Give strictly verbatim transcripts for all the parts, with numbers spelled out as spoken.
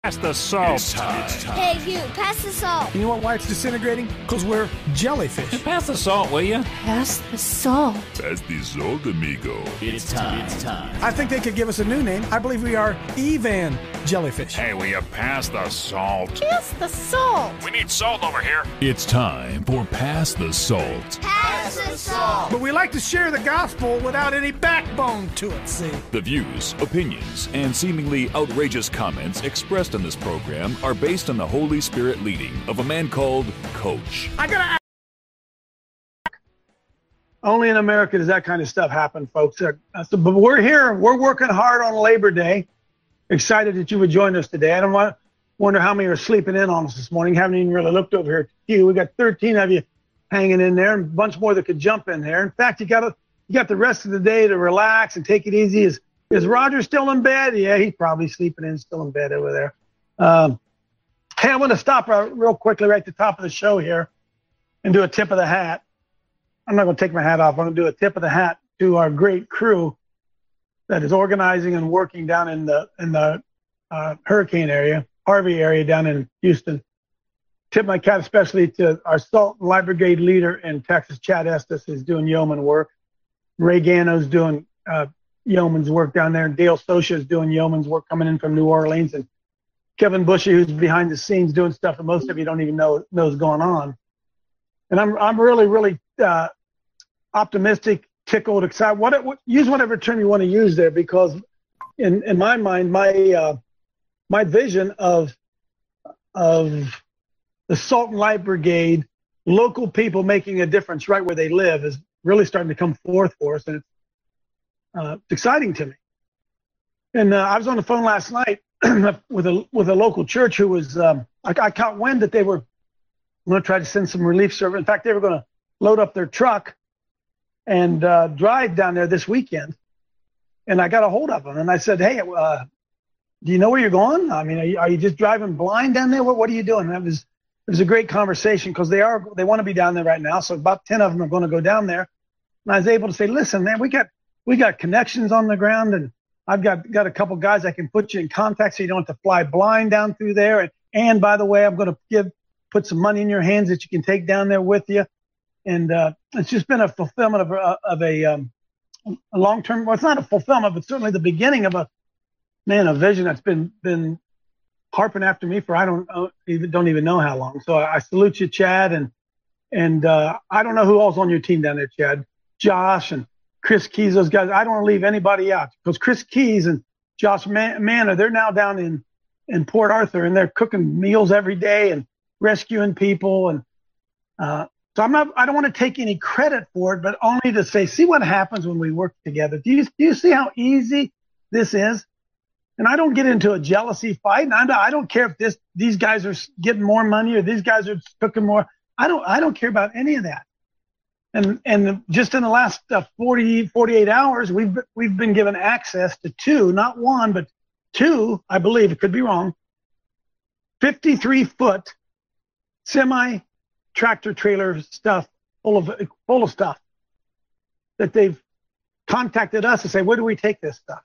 Pass the salt. It's time. It's time. Hey, you, pass the salt. You know what, why it's disintegrating? Because we're jellyfish. Pass the salt, will you? Pass the salt. Pass the salt, amigo. It's time. It's time. I think they could give us a new name. I believe we are Evan Jellyfish. Hey, will you pass the salt? Pass the salt. We need salt over here. It's time for Pass the Salt. Pass the salt. But we like to share the gospel without any backbone to it, see? The views, opinions, and seemingly outrageous comments expressed in this program are based on the Holy Spirit leading of a man called Coach. I gotta. Only in America does that kind of stuff happen, folks. Uh, so, but we're here. We're working hard on Labor Day. Excited that you would join us today. I don't want wonder how many are sleeping in on us this morning. Haven't even really looked over here. You, we got thirteen of you hanging in there, and a bunch more that could jump in there. In fact, you got to, you got the rest of the day to relax and take it easy. Is is Roger still in bed? Yeah, he's probably sleeping in, still in bed over there. Um, hey, I want to stop real quickly right at the top of the show here and do a tip of the hat. I'm not going to take my hat off. I'm going to do a tip of the hat to our great crew that is organizing and working down in the in the uh, hurricane area, Harvey area down in Houston. Tip my hat especially to our Salt and Light Brigade leader in Texas, Chad Estes, is doing yeoman work. Ray Gano's doing uh, yeoman's work down there. Dale Socia is doing yeoman's work coming in from New Orleans. And Kevin Bushy, who's behind the scenes doing stuff that most of you don't even know knows going on. And I'm I'm really, really uh, optimistic, tickled, excited. What, what use whatever term you want to use there, because in in my mind, my uh, my vision of of the Salt and Light Brigade, local people making a difference right where they live, is really starting to come forth for us, and it's, uh, it's exciting to me. And uh, I was on the phone last night with a with a local church who was um, I, I caught wind that they were going to try to send some relief service. In fact, they were going to load up their truck and uh, drive down there this weekend. And I got a hold of them, and I said, "Hey, uh, do you know where you're going? I mean, are you, are you just driving blind down there? What What are you doing?" And that was it was a great conversation, because they are they want to be down there right now. So about ten of them are going to go down there. And I was able to say, "Listen, man, we got we got connections on the ground, and I've got, got a couple guys I can put you in contact so you don't have to fly blind down through there. And, and by the way, I'm going to give put some money in your hands that you can take down there with you." And uh, it's just been a fulfillment of, a- of a, um, a long-term, well, it's not a fulfillment, but certainly the beginning of a, man, a vision that's been been harping after me for I don't uh, even don't even know how long. So I, I salute you, Chad. And and uh, I don't know who else on your team down there, Chad. Josh and Chris Keys, those guys. I don't want to leave anybody out, because Chris Keys and Josh Man- Manna, they're now down in, in Port Arthur, and they're cooking meals every day and rescuing people. And uh, so I'm not, I don't want to take any credit for it, but only to say, see what happens when we work together. Do you, do you see how easy this is? And I don't get into a jealousy fight. And I don't care if this, these guys are getting more money or these guys are cooking more. I don't, I don't care about any of that. And and just in the last uh, forty, forty-eight hours, we've we've been given access to two, not one, but two, I believe, it could be wrong, fifty-three foot semi tractor trailer stuff full of full of stuff that they've contacted us to say, where do we take this stuff?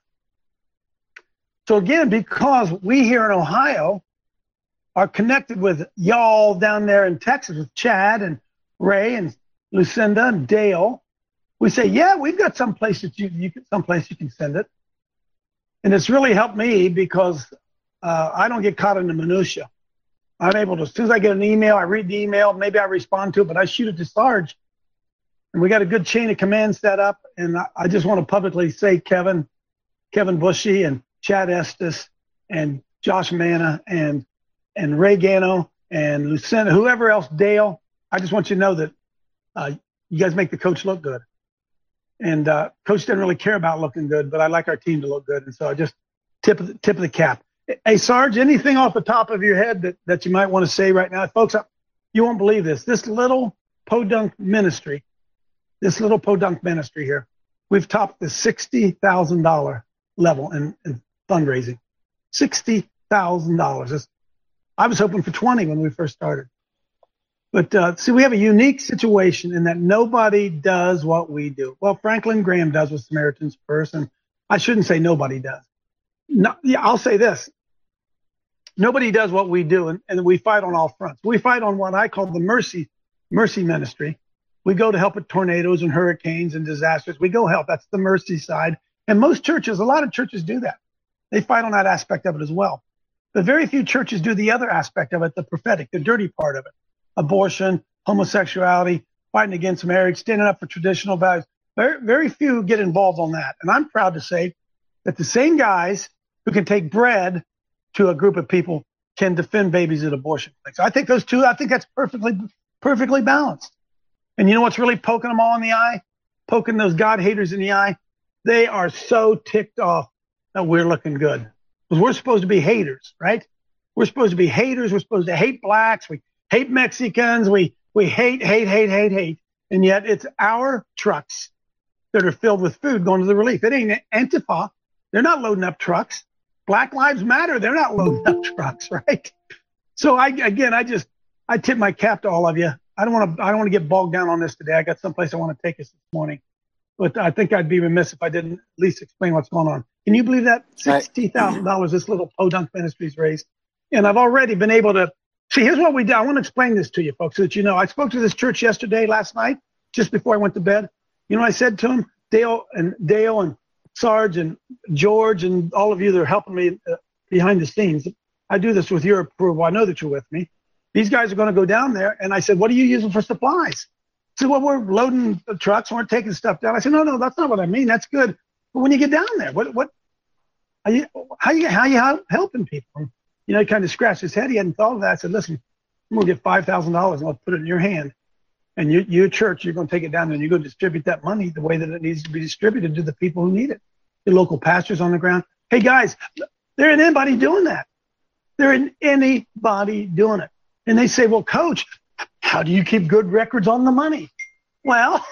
So again, because we here in Ohio are connected with y'all down there in Texas, with Chad and Ray and Lucinda and Dale, we say, yeah, we've got some place that you, you can, some place you can send it. And it's really helped me, because uh, I don't get caught in the minutia. I'm able to, as soon as I get an email, I read the email, maybe I respond to it, but I shoot it to Sarge. And we got a good chain of command set up. And I, I just want to publicly say, Kevin, Kevin Bushy and Chad Estes and Josh Manna and, and Ray Gano and Lucinda, whoever else, Dale, I just want you to know that Uh, you guys make the coach look good. And uh, coach doesn't really care about looking good, but I like our team to look good. And so I just tip of the, tip of the cap. Hey, Sarge, anything off the top of your head that, that you might want to say right now? Folks, you won't believe this. This little Podunk ministry, this little Podunk ministry here, we've topped the sixty thousand dollars level in, in fundraising. sixty thousand dollars. I was hoping for twenty when we first started. But uh, see, we have a unique situation in that nobody does what we do. Well, Franklin Graham does with Samaritan's Purse, and I shouldn't say nobody does. No, yeah, I'll say this. nobody does what we do, and, and we fight on all fronts. We fight on what I call the mercy mercy ministry. We go to help with tornadoes and hurricanes and disasters. We go help. That's the mercy side. And most churches, a lot of churches do that. They fight on that aspect of it as well. But very few churches do the other aspect of it, the prophetic, the dirty part of it. Abortion, homosexuality, fighting against marriage, standing up for traditional values. Very, very few get involved on that. And I'm proud to say that the same guys who can take bread to a group of people can defend babies at abortion clinics. I think those two, I think that's perfectly, perfectly balanced. And you know what's really poking them all in the eye? Poking those God haters in the eye? They are so ticked off that we're looking good. Because we're supposed to be haters, right? We're supposed to be haters. We're supposed to hate blacks. We hate Mexicans. We, we hate, hate, hate, hate, hate. And yet it's our trucks that are filled with food going to the relief. It ain't Antifa. They're not loading up trucks. Black Lives Matter. They're not loading up trucks, right? So I, again, I just, I tip my cap to all of you. I don't want to, I don't want to get bogged down on this today. I got someplace I want to take us this morning, but I think I'd be remiss if I didn't at least explain what's going on. Can you believe that sixty thousand dollars this little Podunk Ministries raised? And I've already been able to see, here's what we do. I want to explain this to you folks so that you know. I spoke to this church yesterday, last night, just before I went to bed. You know what I said to them? Dale and Dale and Sarge and George and all of you that are helping me uh, behind the scenes. I do this with your approval. I know that you're with me. These guys are going to go down there. And I said, what are you using for supplies? I said, well, we're loading the trucks and we're taking stuff down. I said, no, no, that's not what I mean. That's good. But when you get down there, what, what, are you, how you, how you helping people? You know, he kind of scratched his head. He hadn't thought of that. I said, listen, I'm going to get five thousand dollars and I'll put it in your hand. And you, your church, you're going to take it down there and you're going to distribute that money the way that it needs to be distributed to the people who need it. The local pastors on the ground. Hey guys, there ain't anybody doing that. There ain't anybody doing it. And they say, well, coach, how do you keep good records on the money? Well,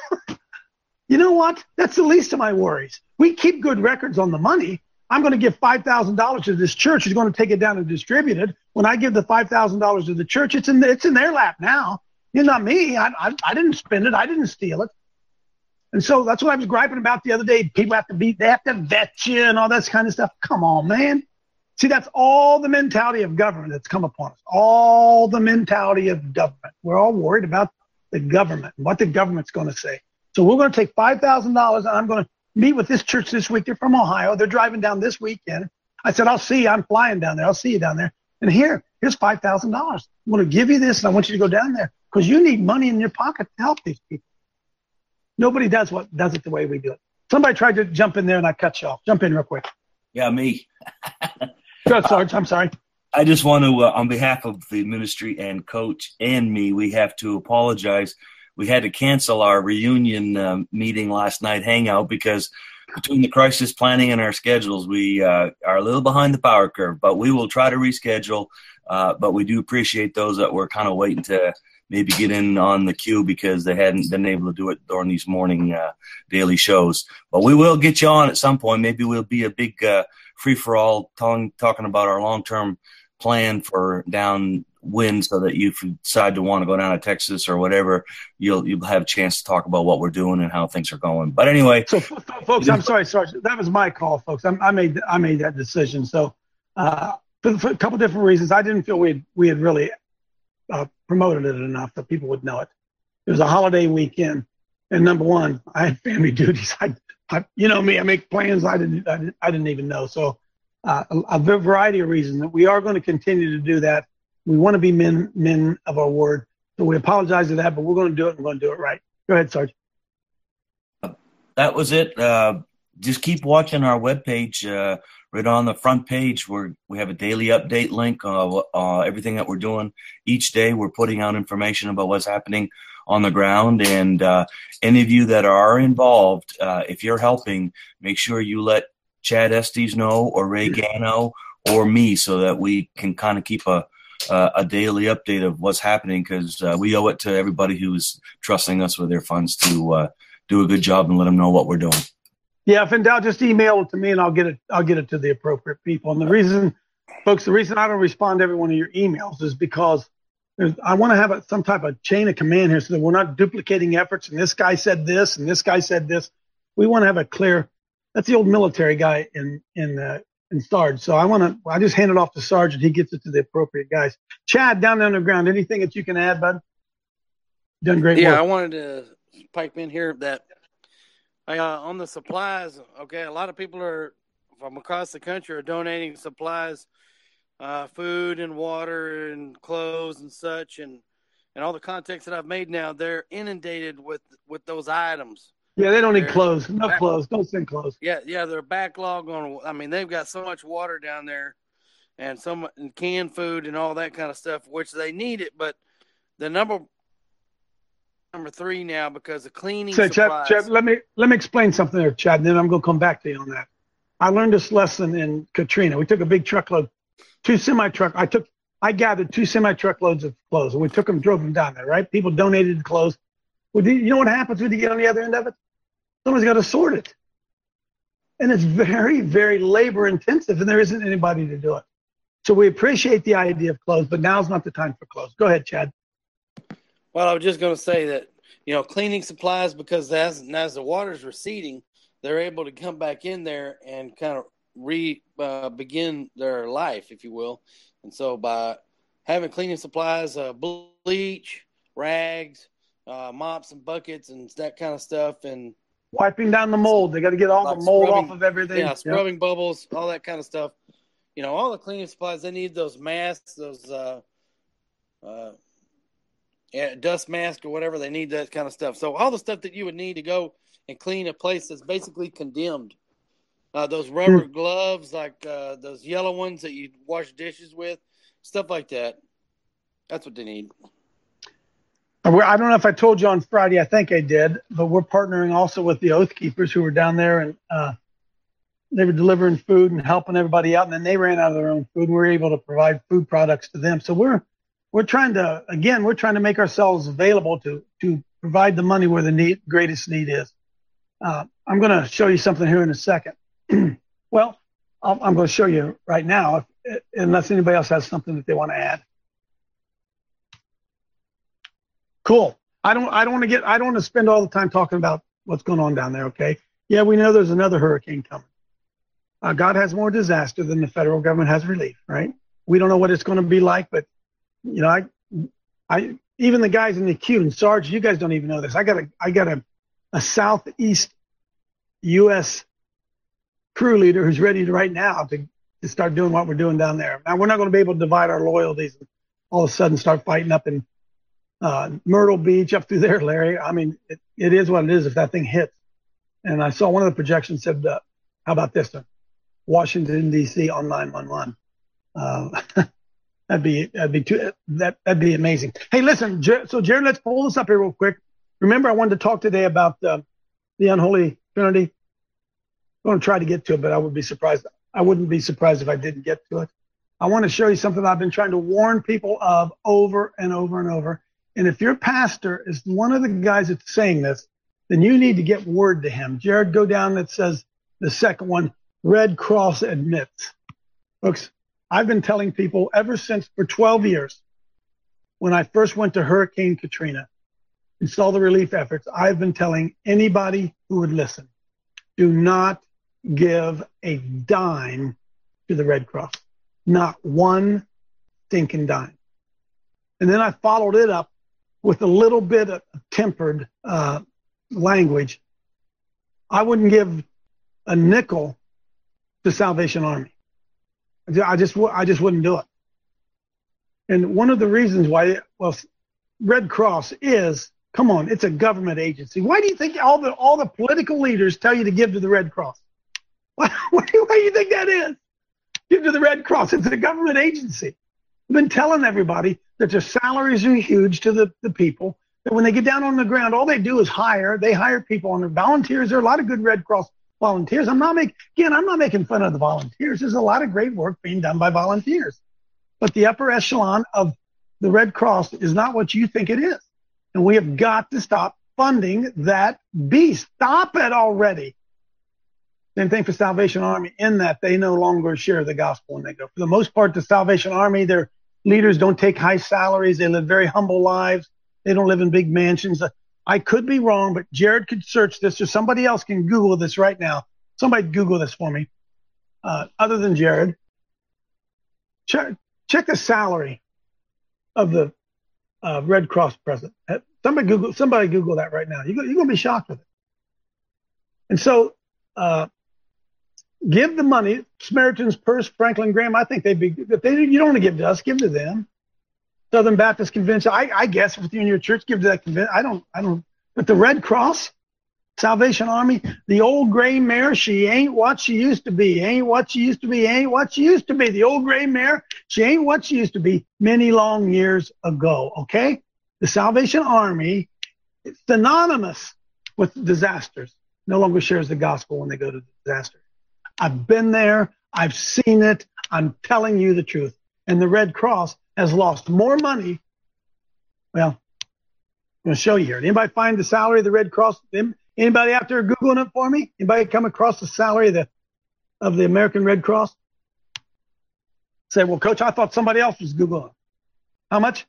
you know what? That's the least of my worries. We keep good records on the money. I'm going to give five thousand dollars to this church who's going to take it down and distribute it. When I give the five thousand dollars to the church, it's in, it's in their lap now. It's not me. I, I, I didn't spend it. I didn't steal it. And so that's what I was griping about the other day. People have to be, they have to vet you and all that kind of stuff. Come on, man. See, that's all the mentality of government that's come upon us. All the mentality of government. We're all worried about the government and what the government's going to say. So we're going to take five thousand dollars and I'm going to meet with this church this week. They're from Ohio. They're driving down this weekend. I said, I'll see you. I'm flying down there. I'll see you down there. And here, here's five thousand dollars. I'm going to give you this and I want you to go down there because you need money in your pocket to help these people. Nobody does what does it the way we do it. Somebody tried to jump in there and I cut you off. Jump in real quick. Yeah, me. Go ahead, Sarge. I'm sorry. I just want to, uh, on behalf of the ministry and coach and me, we have to apologize. We had to cancel our reunion uh, meeting last night hangout because between the crisis planning and our schedules, we uh, are a little behind the power curve, but we will try to reschedule. Uh, but we do appreciate those that were kind of waiting to maybe get in on the queue because they hadn't been able to do it during these morning uh, daily shows. But we will get you on at some point. Maybe we'll be a big uh, free-for-all talking, talking about our long-term plan for downwind so that if you decide to want to go down to Texas or whatever, you'll you'll have a chance to talk about what we're doing and how things are going. But anyway. So, folks, I'm sorry, Sarge. That was my call, folks. I, I made I made that decision. So uh, for, for a couple different reasons, I didn't feel we had, we had really uh, promoted it enough that people would know it. It was a holiday weekend. And number one, I had family duties. I, I you know me, I make plans I didn't I didn't, I didn't even know. So uh, a, a variety of reasons that we are going to continue to do that. We want to be men men of our word. So we apologize for that, but we're going to do it and we're going to do it right. Go ahead, Sarge. That was it. Uh, just keep watching our webpage. Uh, right on the front page, where we have a daily update link of uh, everything that we're doing each day. We're putting out information about what's happening on the ground. And uh, any of you that are involved, uh, if you're helping, make sure you let Chad Estes know or Ray Gano or me so that we can kind of keep a Uh, a daily update of what's happening because uh, we owe it to everybody who's trusting us with their funds to uh, do a good job and let them know what we're doing. Yeah, if in doubt, just email it to me and I'll get it. I'll get it to the appropriate people. And the reason, folks, the reason I don't respond to every one of your emails is because I want to have a, some type of chain of command here so that we're not duplicating efforts. And this guy said this, and this guy said this. We want to have a clear. That's the old military guy in in uh, and Sarge. So I want to, I just hand it off to Sarge and he gets it to the appropriate guys. Chad, down underground, anything that you can add, bud? Done great yeah, work. I wanted to pipe in here that uh, on the supplies, okay, a lot of people are from across the country are donating supplies, uh, food and water and clothes and such. And, and all the contacts that I've made now, they're inundated with, with those items. Yeah, they don't need They're clothes. No back- clothes. Don't send clothes. Yeah, yeah, they're backlog on. I mean, they've got so much water down there, and some and canned food and all that kind of stuff, which they need it. But the number number three now because of cleaning So, Chad, supplies. Chad, let me let me explain something there, Chad, and then I'm going to come back to you on that. I learned this lesson in Katrina. We took a big truckload, two semi truck. I took, I gathered two semi truckloads of clothes, and we took them, drove them down there. Right? People donated the clothes. Well, do you know what happens when you get on the other end of it? Someone's got to sort it. And it's very, very labor intensive, and there isn't anybody to do it. So we appreciate the idea of clothes, but now's not the time for clothes. Go ahead, Chad. Well, I was just going to say that, you know, cleaning supplies, because as, as the water's receding, they're able to come back in there and kind of re uh, begin their life, if you will. And so by having cleaning supplies, uh, bleach, rags, uh, mops and buckets and that kind of stuff, and Wiping down the mold. They got to get all Like the mold scrubbing- off of everything. yeah, Yep. scrubbing bubbles, all that kind of stuff. You know, all the cleaning supplies, they need those masks, those uh, uh, yeah, dust mask or whatever. They need that kind of stuff. So all the stuff that you would need to go and clean a place that's basically condemned. Uh, those rubber gloves, like uh, those yellow ones that you wash dishes with, stuff like that. That's what they need. We're- I don't know if I told you on Friday. I think I did, but we're partnering also with the Oath Keepers who were down there, and uh, they were delivering food and helping everybody out. And then they ran out of their own food. We were able to provide food products to them. So we're we're trying to again we're trying to make ourselves available to to provide the money where the need, greatest need is. Uh, I'm going to show you something here in a second. Well, I'm, I'm going to show you right now, if, unless anybody else has something that they want to add. Cool. I don't. I don't want to get. I don't want to spend all the time talking about what's going on down there. Okay. Yeah, we know there's another hurricane coming. Uh, God has more disaster than the federal government has relief. Right. We don't know what it's going to be like, but you know, I, I even the guys in the queue and Sarge, you guys don't even know this. I got a. I got a, a Southeast U S crew leader who's ready to right now to, to start doing what we're doing down there. Now we're not going to be able to divide our loyalties and all of a sudden start fighting up in Uh, Myrtle Beach up through there, Larry. I mean, it, it is what it is if that thing hits. And I saw one of the projections said, uh, how about this one? Washington, D C on nine one one. Uh, that'd be, that'd be too, that, that'd be amazing. Hey, listen, Jer- so Jared, let's pull this up here real quick. Remember, I wanted to talk today about uh, the unholy Trinity. I'm going to try to get to it, but I would be surprised. I wouldn't be surprised if I didn't get to it. I want to show you something I've been trying to warn people of over and over and over. And if your pastor is one of the guys that's saying this, then you need to get word to him. Jared, go down that says the second one, Red Cross admits. Folks, I've been telling people ever since for twelve years, when I first went to Hurricane Katrina and saw the relief efforts, I've been telling anybody who would listen, do not give a dime to the Red Cross. Not one stinking dime. And then I followed it up with a little bit of tempered uh, language. I wouldn't give a nickel to Salvation Army. I just, I just wouldn't do it. And one of the reasons why, well, Red Cross is, come on, it's a government agency. Why do you think all the all the political leaders tell you to give to the Red Cross? Why, why, why do you think that is? Give to the Red Cross. It's a government agency. I've been telling everybody that their salaries are huge to the, the people, that when they get down on the ground, all they do is hire. They hire people and they're volunteers. There are a lot of good Red Cross volunteers. I'm not making, again, I'm not making fun of the volunteers. There's a lot of great work being done by volunteers. But the upper echelon of the Red Cross is not what you think it is. And we have got to stop funding that beast. Stop it already. Same thing for Salvation Army, in that they no longer share the gospel when they go. For the most part, the Salvation Army, their leaders don't take high salaries. They live very humble lives. They don't live in big mansions. I could be wrong, but Jared could search this, or somebody else can Google this right now. Somebody Google this for me. uh, other than Jared, check, check the salary of the uh, Red Cross president. Somebody Google, somebody Google that right now. You're, you're going to be shocked with it. And so uh, give the money, Samaritan's Purse, Franklin Graham, I think they'd be, if they, you don't want to give to us, give to them. Southern Baptist Convention, I, I guess if you're in your church, give to that convention. I don't, I don't, but the Red Cross, Salvation Army, the old gray mare, she ain't what she used to be. Ain't what she used to be. Ain't what she used to be. The old gray mare, she ain't what she used to be many long years ago. Okay? The Salvation Army is synonymous with disasters. No longer shares the gospel when they go to disaster. I've been there. I've seen it. I'm telling you the truth. And the Red Cross has lost more money. Well, I'm going to show you here. Anybody find the salary of the Red Cross? Anybody out there Googling it for me? Anybody come across the salary of the, of the American Red Cross? Say, well, Coach, I thought somebody else was Googling it. How much?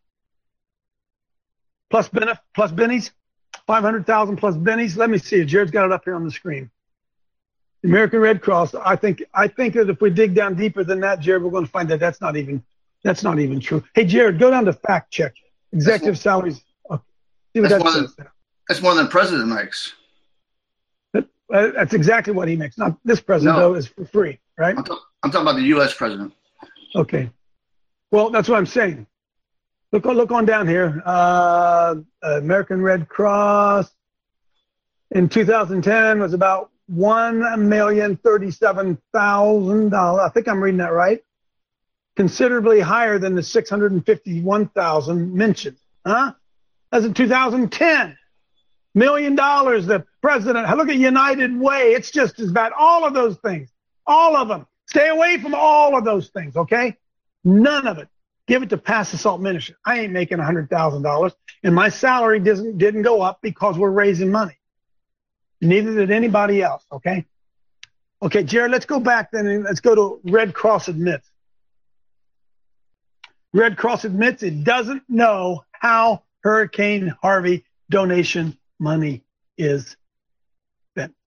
Plus benef- plus bennies? five hundred thousand plus bennies? Let me see it. Jared's got it up here on the screen. The American Red Cross, I think I think that if we dig down deeper than that, Jared, we're going to find that that's not even that's not even true. Hey, Jared, go down to fact check. Executive that's more, salaries. Oh, see what that's, that more says. than, that's more than president makes. That, uh, that's exactly what he makes. Not this president, No. though, is for free, right? I'm, t- I'm talking about the U S president. Okay. Well, that's what I'm saying. Look, look on down here. Uh, American Red Cross in two thousand ten was about one million thirty-seven thousand dollars. I think I'm reading that right. Considerably higher than the six hundred fifty-one thousand mentioned. Huh? That's in two thousand ten. Million dollars. The president. Look at United Way. It's just as bad. All of those things. All of them. Stay away from all of those things, okay? None of it. Give it to Pass the Salt Ministry. I ain't making one hundred thousand dollars, and my salary doesn't didn't go up because we're raising money. Neither did anybody else, okay? Okay, Jared, let's go back then and let's go to Red Cross admits. Red Cross admits it doesn't know how Hurricane Harvey donation money is spent.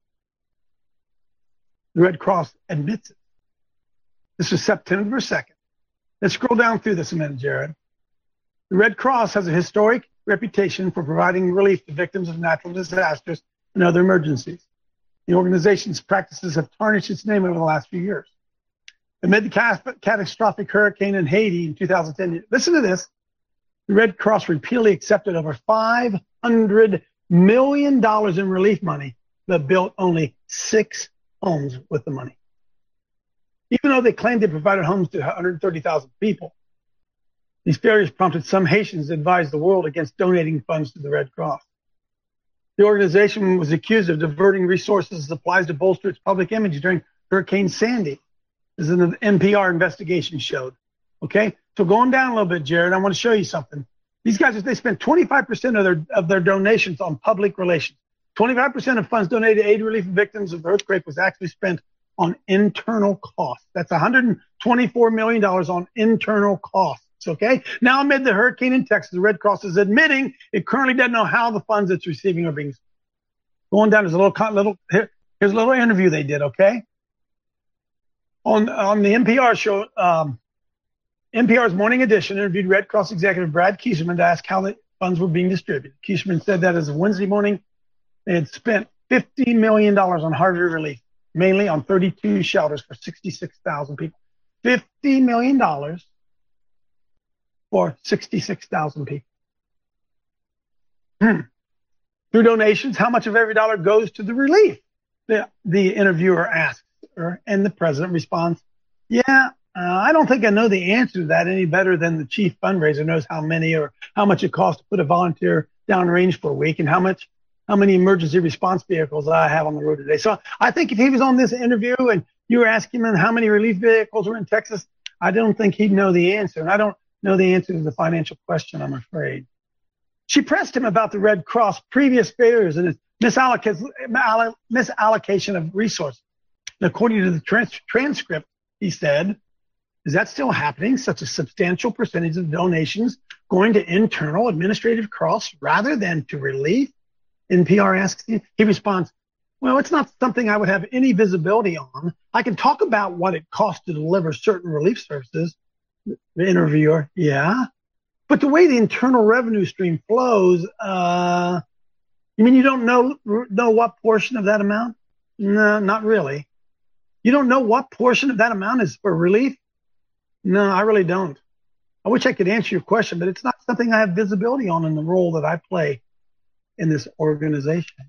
The Red Cross admits it. This was September second. Let's scroll down through this a minute, Jared. The Red Cross has a historic reputation for providing relief to victims of natural disasters and other emergencies. The organization's practices have tarnished its name over the last few years. Amid the catastrophic hurricane in Haiti in two thousand ten, listen to this, the Red Cross repeatedly accepted over five hundred million dollars in relief money, but built only six homes with the money. Even though they claimed they provided homes to one hundred thirty thousand people, these failures prompted some Haitians to advise the world against donating funds to the Red Cross. The organization was accused of diverting resources and supplies to bolster its public image during Hurricane Sandy, as an N P R investigation showed. Okay, so going down a little bit, Jared, I want to show you something. These guys, they spent twenty-five percent of their of their donations on public relations. twenty-five percent of funds donated to aid relief victims of the earthquake was actually spent on internal costs. That's one hundred twenty-four million dollars on internal costs. Okay. Now, amid the hurricane in Texas, the Red Cross is admitting it currently doesn't know how the funds it's receiving are being spent. Going down, there's a little, little here, here's a little interview they did. Okay. On on the N P R show, um, N P R's Morning Edition interviewed Red Cross executive Brad Kieserman to ask how the funds were being distributed. Kieserman said that as of Wednesday morning, they had spent fifty million dollars on Harvey relief, mainly on thirty-two shelters for sixty-six thousand people. fifty million dollars for sixty-six thousand people. Hmm. Through donations, how much of every dollar goes to the relief? The, the interviewer asked her, and the president responds, yeah, uh, I don't think I know the answer to that any better than the chief fundraiser knows how many or how much it costs to put a volunteer downrange for a week and how much how many emergency response vehicles I have on the road today. So I think if he was on this interview and you were asking him how many relief vehicles were in Texas, I don't think he'd know the answer. And I don't know the answer to the financial question, I'm afraid. She pressed him about the Red Cross previous failures and its misalloc- misallocation of resources. And according to the trans- transcript, he said, is that still happening? Such a substantial percentage of donations going to internal administrative costs rather than to relief? N P R asks him. He responds, Well, it's not something I would have any visibility on. I can talk about what it costs to deliver certain relief services. The interviewer, yeah. But the way the internal revenue stream flows, uh, you mean you don't know know what portion of that amount? No, not really. You don't know what portion of that amount is for relief? No, I really don't. I wish I could answer your question, but it's not something I have visibility on in the role that I play in this organization.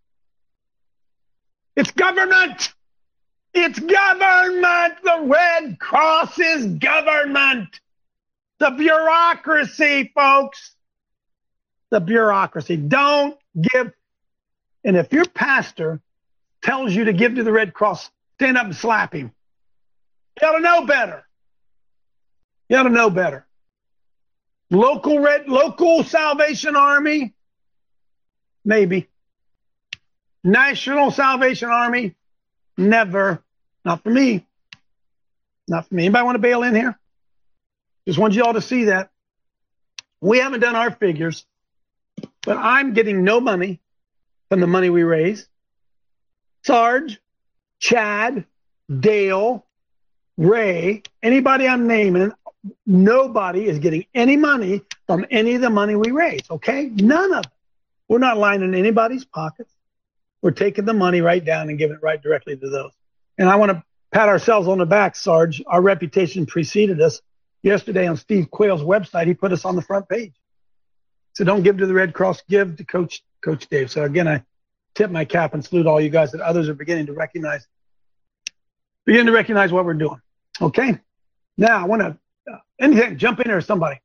It's government. It's government. The Red Cross is government. The bureaucracy, folks. The bureaucracy. Don't give. And if your pastor tells you to give to the Red Cross, stand up and slap him. You ought to know better. You ought to know better. Local red, local Salvation Army, maybe. National Salvation Army, never. Not for me. Not for me. Anybody want to bail in here? Just want you all to see that. We haven't done our figures, but I'm getting no money from the money we raise. Sarge, Chad, Dale, Ray, anybody I'm naming, nobody is getting any money from any of the money we raise, okay? None of it. We're not lining anybody's pockets. We're taking the money right down and giving it right directly to those. And I want to pat ourselves on the back, Sarge. Our reputation preceded us. Yesterday on Steve Quayle's website, he put us on the front page. So don't give to the Red Cross, give to Coach Coach Dave. So again, I tip my cap and salute all you guys that others are beginning to recognize, begin to recognize what we're doing. Okay? Now, I want to, uh, anything, jump in there, somebody.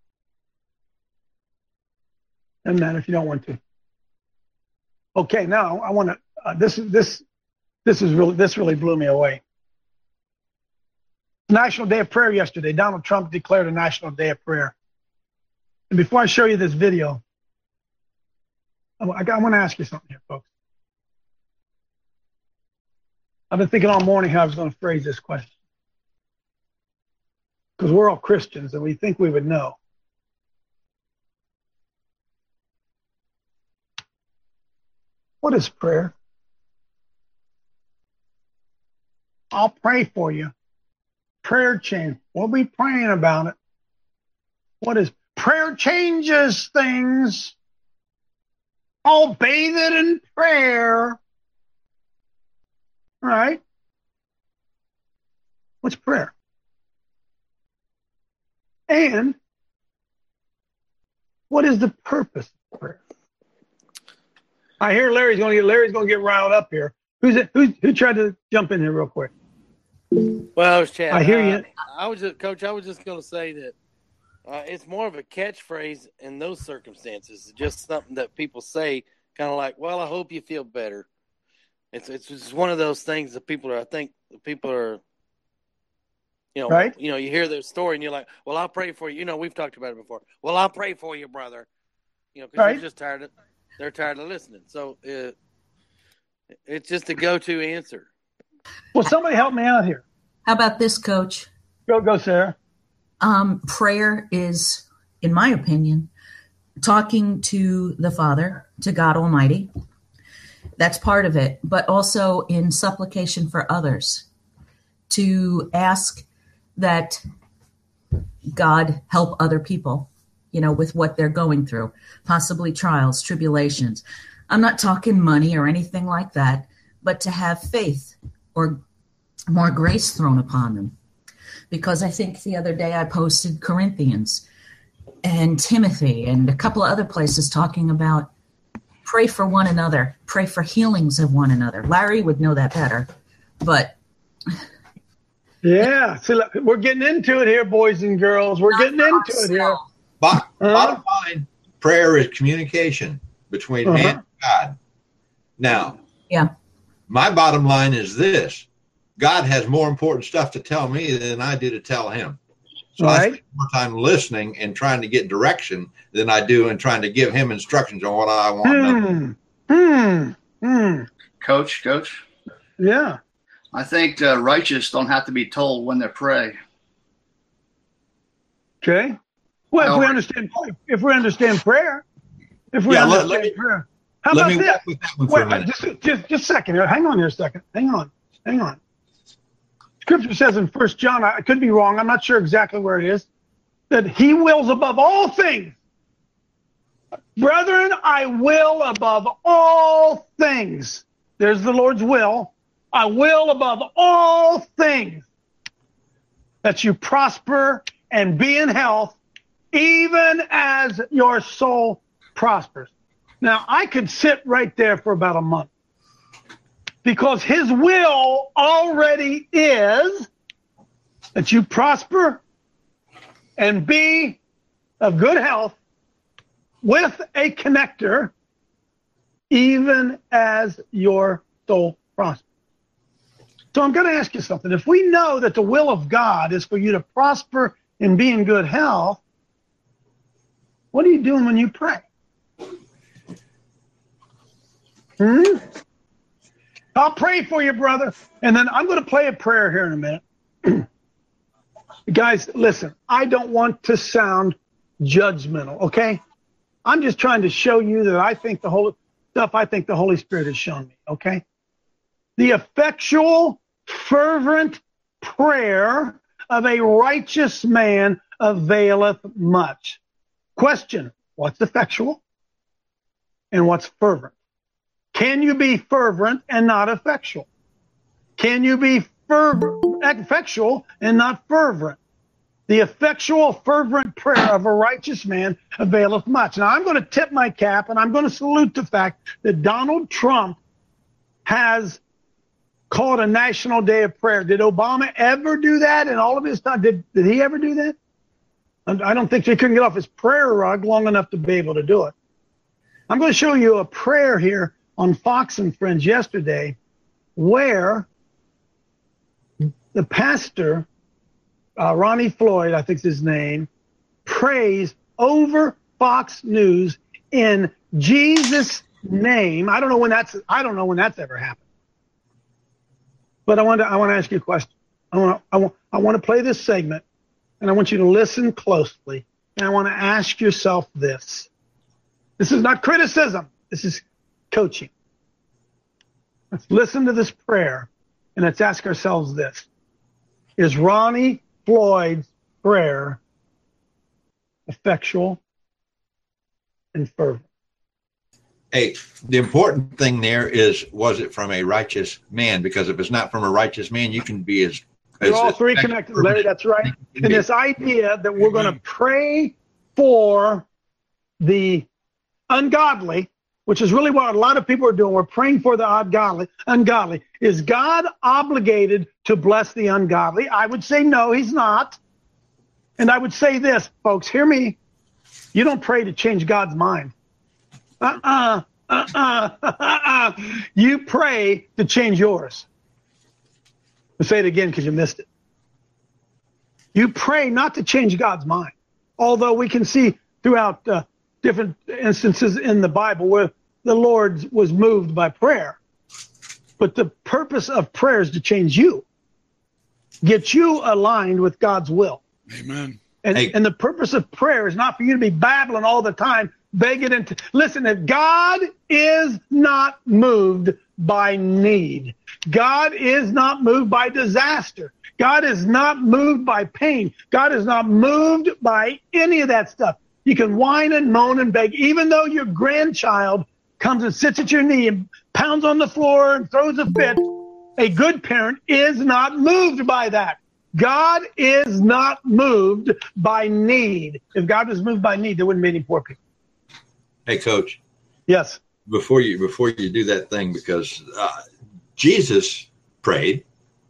Doesn't matter if you don't want to. Okay, now I want to, uh, this is, this, this is really, this really blew me away. National Day of Prayer yesterday. Donald Trump declared a National Day of Prayer. And before I show you this video, I, I, I want to ask you something here, folks. I've been thinking all morning how I was going to phrase this question. Because we're all Christians and we think we would know. What is prayer? I'll pray for you. Prayer change. We'll be praying about it. What is prayer? Changes things. I'll bathe it in prayer. All right. What's prayer? And what is the purpose of prayer? I hear Larry's going to get Larry's going to get riled up here. Who's it? Who's who tried to jump in here real quick? Well, I was Chad. I hear uh, you. I was just, Coach. I was just going to say that uh, it's more of a catchphrase in those circumstances. Just something that people say, kind of like, "Well, I hope you feel better." It's it's just one of those things that people are. I think people are. You know, right? You know, you hear their story and you're like, "Well, I'll pray for you." You know, we've talked about it before. Well, I'll pray for you, brother. You know, because right. they're just tired of they're tired of listening. So uh, it's just a go-to answer. Well, somebody help me out here. How about this, Coach? Go, go, Sarah. Um, prayer is, in my opinion, talking to the Father, to God Almighty. That's part of it, but also in supplication for others, to ask that God help other people, you know, with what they're going through, possibly trials, tribulations. I'm not talking money or anything like that, but to have faith or more grace thrown upon them. Because I think the other day I posted Corinthians and Timothy and a couple of other places talking about pray for one another, pray for healings of one another. Larry would know that better, but yeah, so look, we're getting into it here, boys and girls. We're getting into it here. Bottom, uh-huh. bottom line, prayer is communication between uh-huh. man and God. Now, yeah, my bottom line is this. God has more important stuff to tell me than I do to tell him. So right. I spend more time listening and trying to get direction than I do in trying to give him instructions on what I want. Hmm. Hmm. Hmm. Coach, Coach. Yeah. I think the righteous don't have to be told when to pray. Okay. Well, if we right. understand, if we understand prayer, if we Yeah, understand let, let me, prayer. How Let about me this? walk with that one for Wait, a minute. just, just, just a second here. Hang on here a second. Hang on. Hang on. Scripture says in First John, I could be wrong, I'm not sure exactly where it is, that he wills above all things. Brethren, I will above all things. There's the Lord's will. I will above all things that you prosper and be in health, even as your soul prospers. Now, I could sit right there for about a month because his will already is that you prosper and be of good health with a connector, even as your soul prospers. So I'm going to ask you something. If we know that the will of God is for you to prosper and be in good health, what are you doing when you pray? Hmm? I'll pray for you, brother. And then I'm going to play a prayer here in a minute. Guys, listen, I don't want to sound judgmental, okay? I'm just trying to show you that I think the Holy stuff I think the Holy Spirit has shown me, okay? The effectual, fervent prayer of a righteous man availeth much. Question, what's effectual and what's fervent? Can you be fervent and not effectual? Can you be fervent, effectual and not fervent? The effectual, fervent prayer of a righteous man availeth much. Now, I'm going to tip my cap and I'm going to salute the fact that Donald Trump has called a national day of prayer. Did Obama ever do that in all of his time? Did, did he ever do that? I don't think he couldn't get off his prayer rug long enough to be able to do it. I'm going to show you a prayer here on Fox and Friends yesterday where the pastor, uh, Ronnie Floyd, I think is his name, prays over Fox News in Jesus' name. I don't know when that's, I don't know when that's ever happened. But I want to, I want to ask you a question. I want to, I want, I want to play this segment, and I want you to listen closely. And I want to ask yourself this. This is not criticism. This is coaching. Let's listen to this prayer, and let's ask ourselves this. Is Ronnie Floyd's prayer effectual and fervent? Hey, the important thing there is, was it from a righteous man? Because if it's not from a righteous man, you can be as... They're as all three connected, Larry, that's right. And this idea that we're going to pray for the ungodly, which is really what a lot of people are doing. We're praying for the ungodly. Ungodly. Is God obligated to bless the ungodly? I would say no, he's not. And I would say this, folks, hear me. You don't pray to change God's mind. Uh-uh, uh-uh, uh-uh. You pray to change yours. I'll say it again because you missed it. You pray not to change God's mind. Although we can see throughout uh, different instances in the Bible where the Lord was moved by prayer. But the purpose of prayer is to change you. Get you aligned with God's will. Amen. And, Hey. and the purpose of prayer is not for you to be babbling all the time, begging into. Listen, if God is not moved by need, God is not moved by disaster, God is not moved by pain, God is not moved by any of that stuff. You can whine and moan and beg, even though your grandchild comes and sits at your knee and pounds on the floor and throws a fit. A good parent is not moved by that. God is not moved by need. If God was moved by need, there wouldn't be any poor people. Hey, Coach. Yes. Before you before you do that thing, because uh, Jesus prayed,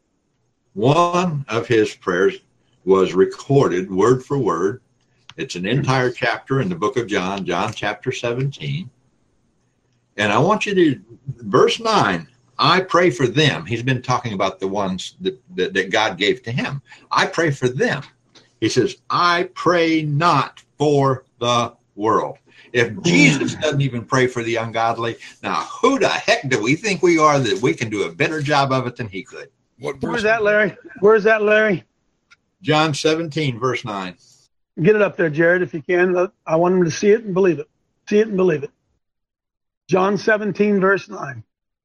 one of his prayers was recorded word for word. It's an entire chapter in the book of John, John chapter seventeen. And I want you to, verse nine, I pray for them. He's been talking about the ones that, that, that God gave to him. I pray for them. He says, I pray not for the world. If Jesus doesn't even pray for the ungodly, now who the heck do we think we are that we can do a better job of it than he could? What verse? Where's that, Larry? Where's that, Larry? John seventeen, verse nine. Get it up there, Jared, if you can. I want them to see it and believe it. See it and believe it. John seventeen, verse nine.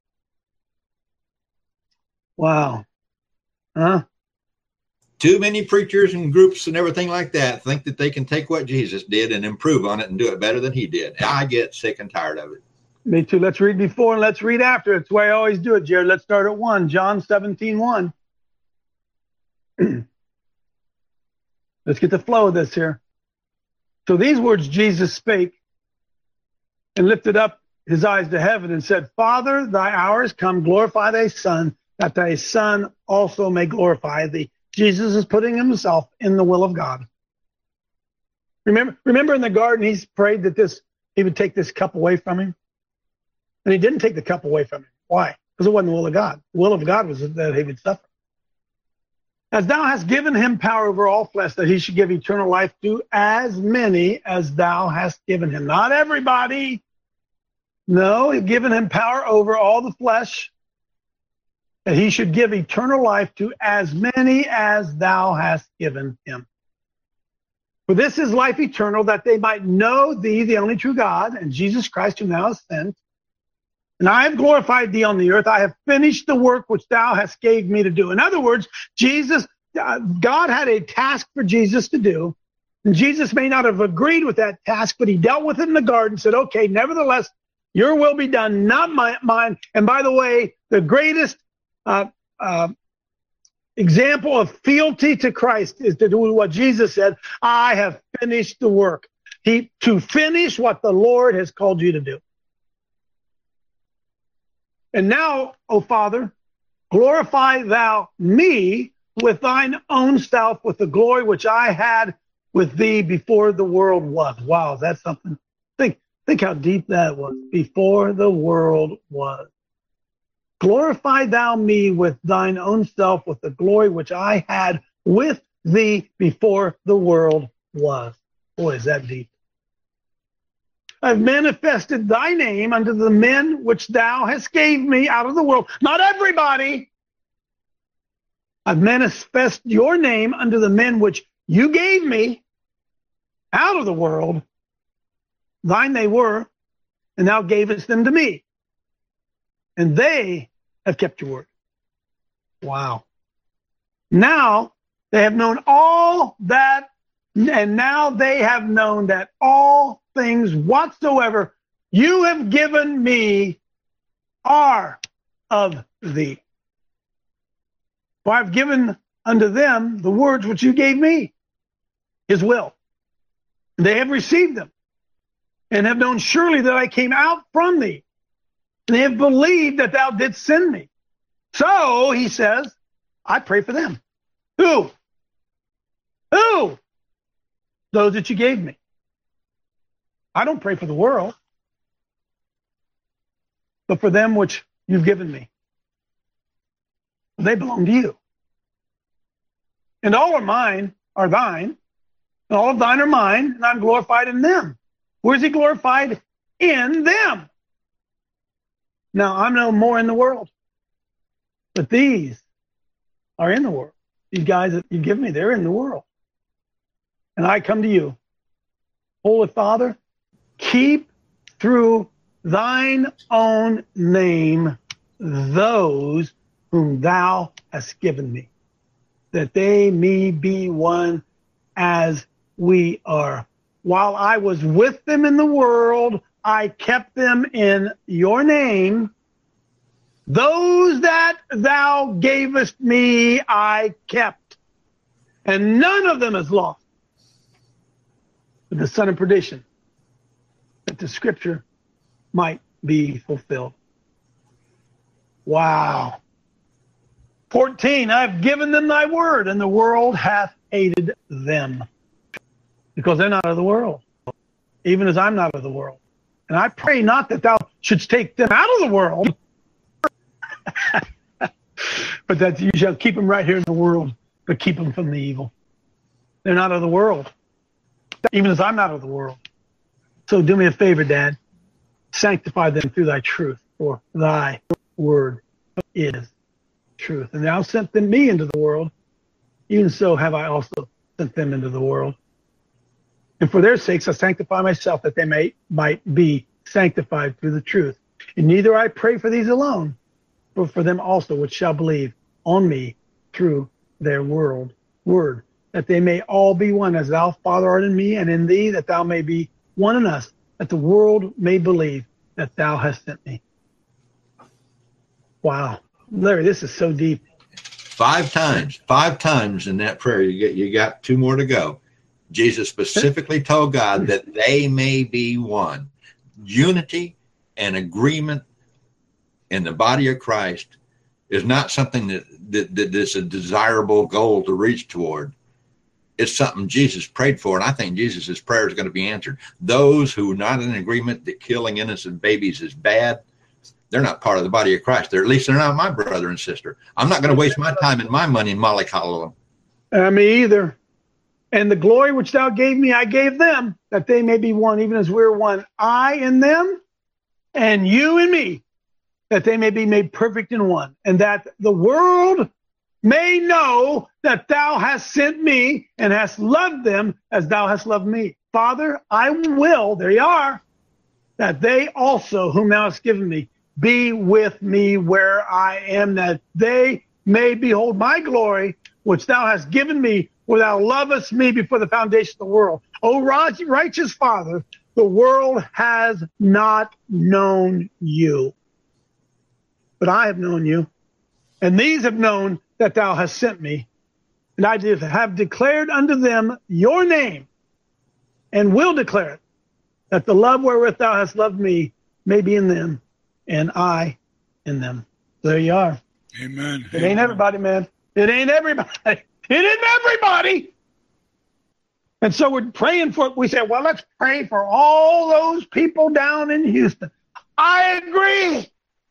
Wow. Huh? Too many preachers and groups and everything like that think that they can take what Jesus did and improve on it and do it better than he did. I get sick and tired of it. Me too. Let's read before and let's read after. It's the way I always do it, Jared. Let's start at one. John seventeen, one. Let's get the flow of this here. So these words Jesus spake and lifted up his eyes to heaven and said, Father, thy hour is come, glorify thy Son, that thy Son also may glorify thee. Jesus is putting himself in the will of God. Remember, remember in the garden, he's prayed that this he would take this cup away from him. And he didn't take the cup away from him. Why? Because it wasn't the will of God. The will of God was that he would suffer. As thou hast given him power over all flesh, that he should give eternal life to as many as thou hast given him. Not everybody. No, you've given him power over all the flesh, that he should give eternal life to as many as thou hast given him. For this is life eternal, that they might know thee, the only true God, and Jesus Christ, whom thou hast sent. And I have glorified thee on the earth. I have finished the work which thou hast gave me to do. In other words, Jesus, uh, God had a task for Jesus to do. And Jesus may not have agreed with that task, but he dealt with it in the garden, said, okay, nevertheless, your will be done, not my, mine. And by the way, the greatest uh, uh, example of fealty to Christ is to do what Jesus said, I have finished the work. He, to finish what the Lord has called you to do. And now, O Father, glorify thou me with thine own self, with the glory which I had with thee before the world was. Wow, that's something. Think, think how deep that was. Before the world was. Glorify thou me with thine own self, with the glory which I had with thee before the world was. Boy, is that deep. I've manifested thy name unto the men which thou hast gave me out of the world. Not everybody. I've manifested your name unto the men which you gave me out of the world. Thine they were, and thou gavest them to me. And they have kept your word. Wow. Now they have known all that, and now they have known that all things whatsoever you have given me are of thee. For I've given unto them the words which you gave me, his will. They have received them, and have known surely that I came out from thee. And they have believed that thou didst send me. So, he says, I pray for them. Who? Who? Those that you gave me. I don't pray for the world, but for them which you've given me. They belong to you. And all are mine are thine, and all of thine are mine, and I'm glorified in them. Where's he glorified? In them. Now, I'm no more in the world, but these are in the world. These guys that you give me, they're in the world. And I come to you. Holy Father, keep through thine own name those whom thou hast given me, that they may be one as we are. While I was with them in the world, I kept them in your name. Those that thou gavest me, I kept. And none of them is lost, but the son of perdition, that the scripture might be fulfilled. Wow. fourteen, I've given them thy word, and the world hath hated them, because they're not of the world, even as I'm not of the world. And I pray not that thou shouldst take them out of the world, but that you shall keep them right here in the world, but keep them from the evil. They're not of the world, even as I'm not of the world. So do me a favor, Dad. Sanctify them through thy truth, for thy word is truth. And thou sent them me into the world, even so have I also sent them into the world. And for their sakes I sanctify myself, that they may might be sanctified through the truth. And neither I pray for these alone, but for them also which shall believe on me through their world word, that they may all be one, as thou, Father, art in me, and in thee, that thou may be one in us, that the world may believe that thou hast sent me. Wow. Larry, this is so deep. Five times, five times in that prayer, you get you got two more to go. Jesus specifically told God that they may be one. Unity and agreement in the body of Christ is not something that, that, that is a desirable goal to reach toward. It's something Jesus prayed for, and I think Jesus' prayer is going to be answered. Those who are not in agreement that killing innocent babies is bad, they're not part of the body of Christ. They're, at least they're not my brother and sister. I'm not going to waste my time and my money in mollycoddle them. Uh, me either. And the glory which thou gave me, I gave them, that they may be one, even as we're one. I in them, and you in me, that they may be made perfect in one, and that the world may know that thou hast sent me and hast loved them as thou hast loved me. Father, I will, there you are, that they also, whom thou hast given me, be with me where I am, that they may behold my glory, which thou hast given me, where thou lovest me before the foundation of the world. O righteous Father, the world has not known you, but I have known you, and these have known that thou hast sent me, and I have declared unto them your name, and will declare it, that the love wherewith thou hast loved me may be in them, and I in them. There you are. Amen. It ain't everybody, man. It ain't everybody. It isn't everybody. And so we're praying for it. We say, well, let's pray for all those people down in Houston. I agree.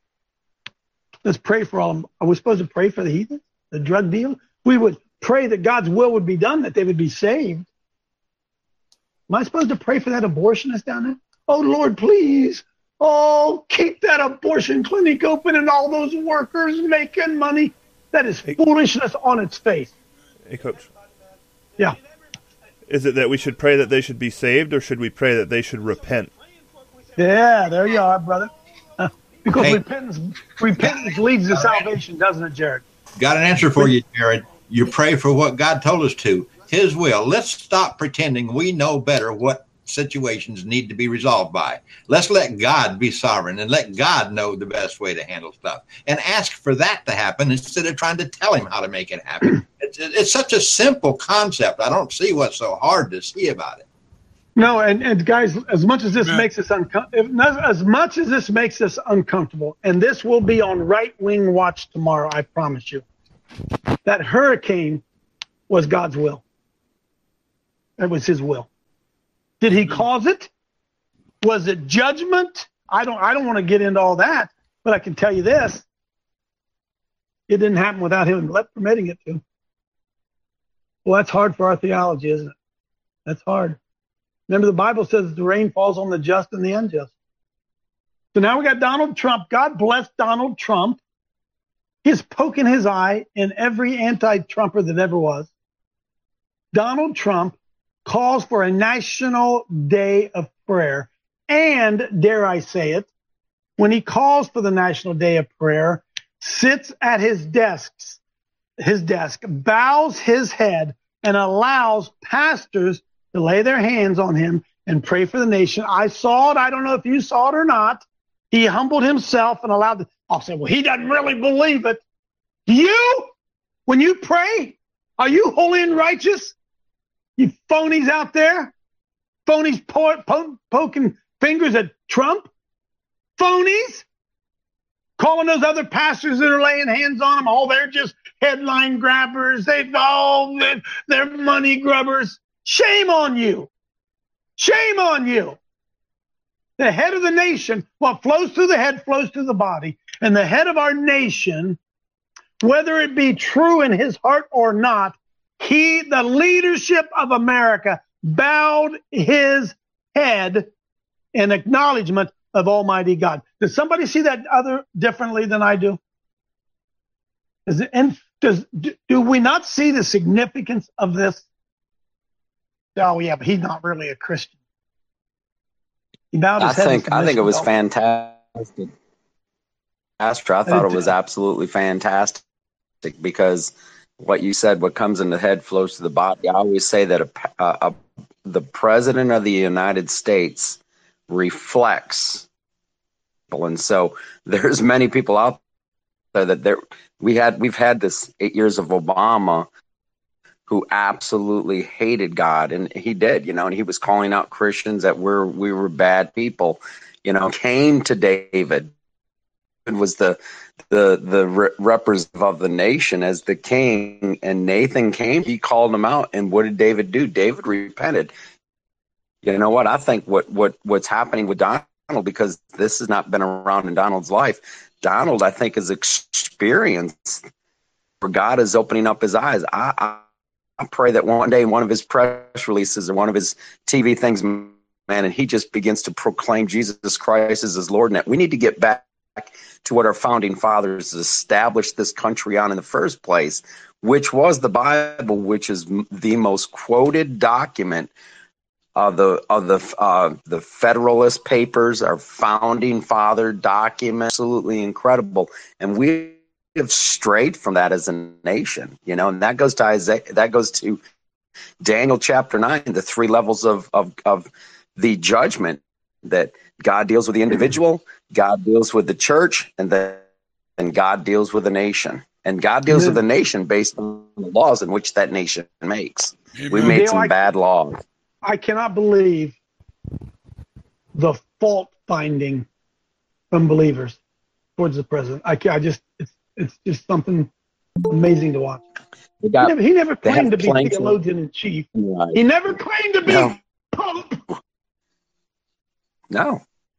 Let's pray for all of them. Are we supposed to pray for the heathens, the drug dealers? We would pray that God's will would be done, that they would be saved. Am I supposed to pray for that abortionist down there? Oh, Lord, please. Oh, keep that abortion clinic open and all those workers making money. That is foolishness on its face. Hey, Coach. Yeah. Is it that we should pray that they should be saved, or should we pray that they should repent? Yeah, there you are, brother. Uh, because Hey. repentance, repentance leads to salvation, doesn't it, Jared? Got an answer for you, Jared. You pray for what God told us to, his will. Let's stop pretending we know better what situations need to be resolved by. Let's let God be sovereign and let God know the best way to handle stuff, and ask for that to happen instead of trying to tell him how to make it happen. It's, it's such a simple concept. I don't see what's so hard to see about it. No, and, and guys, as much as this makes us uncomfortable, as much as this makes us uncomfortable, and this will be on Right Wing Watch tomorrow, I promise you, that hurricane was God's will. That was his will. Did he cause it? Was it judgment? I don't I don't want to get into all that, but I can tell you this. It didn't happen without him permitting it to. Well, that's hard for our theology, isn't it? That's hard. Remember, the Bible says the rain falls on the just and the unjust. So now we got Donald Trump. God bless Donald Trump. He's poking his eye in every anti-Trumper that ever was. Donald Trump calls for a national day of prayer. And, dare I say it, when he calls for the national day of prayer, sits at his desks, his desk, bows his head, and allows pastors to lay their hands on him and pray for the nation. I saw it. I don't know if you saw it or not. He humbled himself and allowed the, I'll say, well, he doesn't really believe it. Do you? When you pray, are you holy and righteous? You phonies out there? Phonies po- po- poking fingers at Trump? Phonies? Calling those other pastors that are laying hands on them, oh, they're just headline grabbers. They've all, they're, they're money grubbers. Shame on you. Shame on you. The head of the nation, what flows through the head flows through the body. And the head of our nation, whether it be true in his heart or not, he, the leadership of America, bowed his head in acknowledgement of Almighty God. Does somebody see that other differently than I do? Is it, and does do we not see the significance of this? Oh yeah, but he's not really a Christian. He bowed his I head think I think it was fantastic. Pastor, I thought it was absolutely fantastic because what you said, what comes in the head flows to the body. I always say that a, a, a, the president of the United States reflects people. And so there's many people out there that there we had we've had this eight years of Obama who absolutely hated God, and he did, you know, and he was calling out Christians that we're we were bad people, you know, came to David. It was the the the re- representative of the nation as the king, and Nathan came, he called him out, and what did David do? David repented. You know what? I think what what what's happening with Donald, because this has not been around in Donald's life, Donald, I think, has experienced where God is opening up his eyes. I, I I pray that one day in one of his press releases or one of his T V things, man, and he just begins to proclaim Jesus Christ as his Lord. And that we need to get back to what our founding fathers established this country on in the first place, which was the Bible, which is the most quoted document of the of the uh, the Federalist Papers, our founding father document. Absolutely incredible, and we have strayed from that as a nation, you know, and that goes to Isaiah, that goes to Daniel chapter nine, the three levels of, of, of the judgment that God deals with the individual, God deals with the church, and then and God deals with the nation. And God deals Amen. With the nation based on the laws in which that nation makes. Amen. We made Dale, some I, bad laws. I cannot believe the fault finding from believers towards the president. I, I just, it's, It's just something amazing to watch. Got, he, never, he never claimed to be theologian in chief. Right. He never claimed to be no. Pope. No.